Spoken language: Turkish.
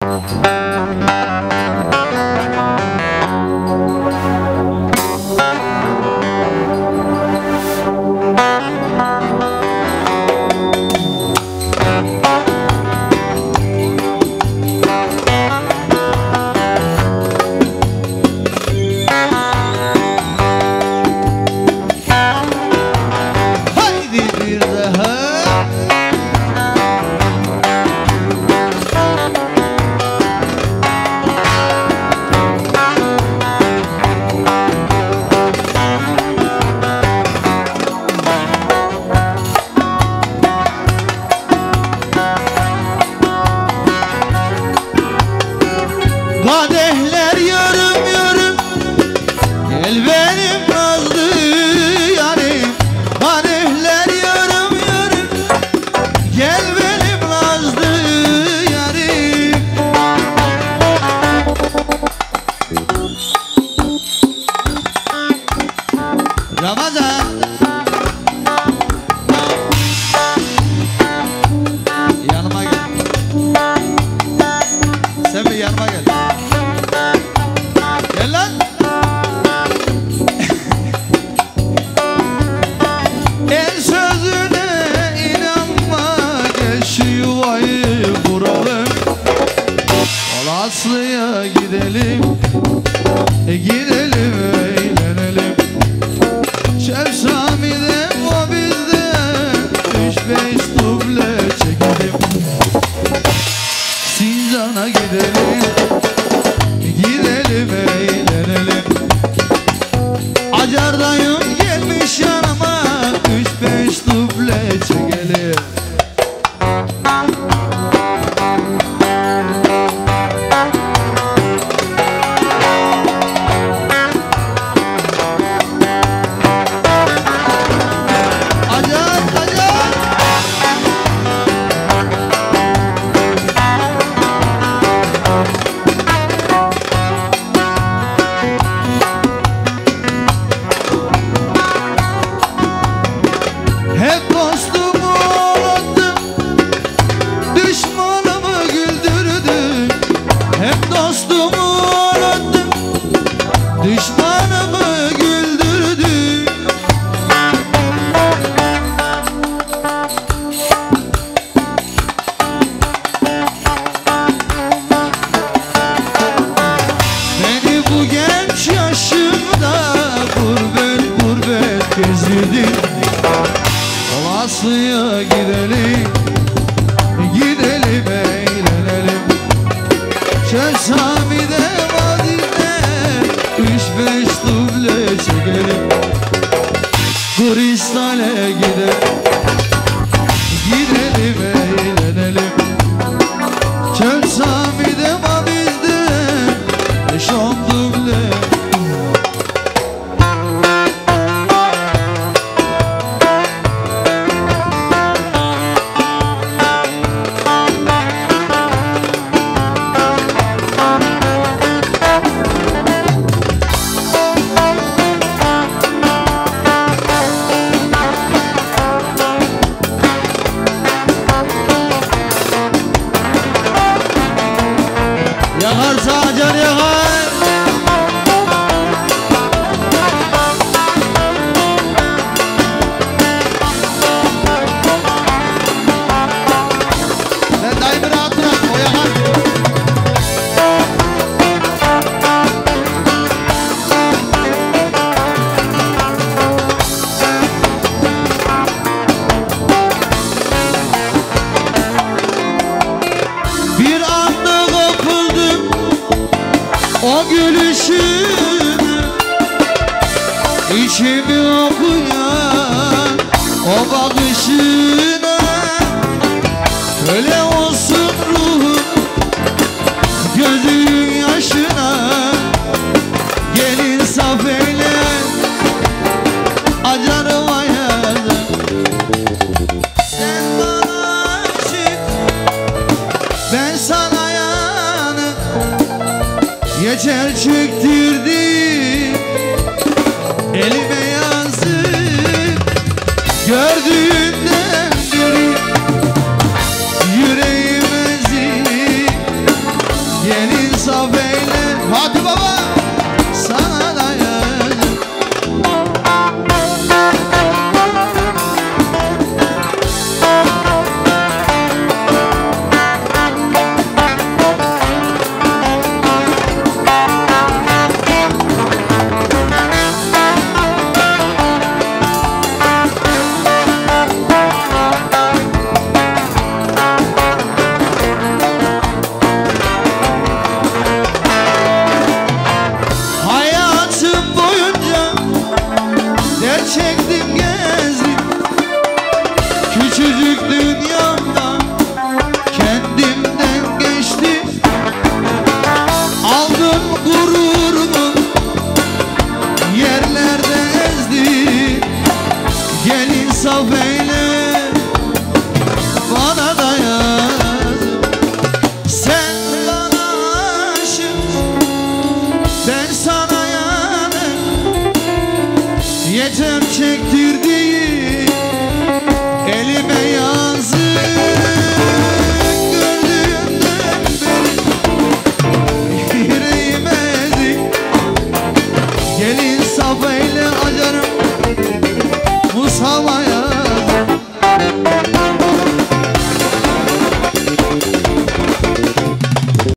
Kadehler yarım yarım, gel benim nazlı yarim. Kadehler yarım yarım, gel benim nazlı yarim. Ramazan, yanıma gel. Sen bir yanıma gel. Gel lan. El sözüne inanma, gel şu yuvayı kuralım. Alaslı'ya gidelim, gidelim eğlenelim. Şef Sami'de o bizde, 3-5 duble çekelim. Sincan'a gidelim, gidelim eğlenelim. Acar dayım gelmiş yanıma, 3-5 duble çekelim. Acar, Acar. Hep dostumu ağlattım, düşmanımı güldürdüm. Hep dostumu ağlattım, düşmanımı güldürdüm. Beni bu genç yaşımda gurbet gurbet gezdirdin. Alaslı'ya gidelim, gidelim eğlenelim. Şef Sami'de vadide, 3-5 duble çekelim. Kristal'e gidelim, gidelim eğlenelim. Şef Sami'de vadide, 5-10 duble. Yakarsa Acar yakar. Sen dayımı rahat bırak, o yakar. Bir anda kapıldım o gülüşüne, içimi okuyan o bakışına. Köle olsun ruhum gözün yaşına, gel insaf eyle Acar'ıma yazın. Sen bana aşık, ben sana yanık, yeter çektirdim elime yazık. Gördüğümden beri yüreğim ezik, insaf eyle. Hadi baba, sana dayandım. Çektim gezdim küçücük dünyamda, kendimden geçtim. Aldım gururumu, yerlerde ezdim. Gel insaf eyle, bana dayan. Sen bana aşık, ben sana yanım. Yeter çektirdiğin elime yazık. Gördüğümden beri yüreğim ezik. Gel insaf eyle acarım, musalaya.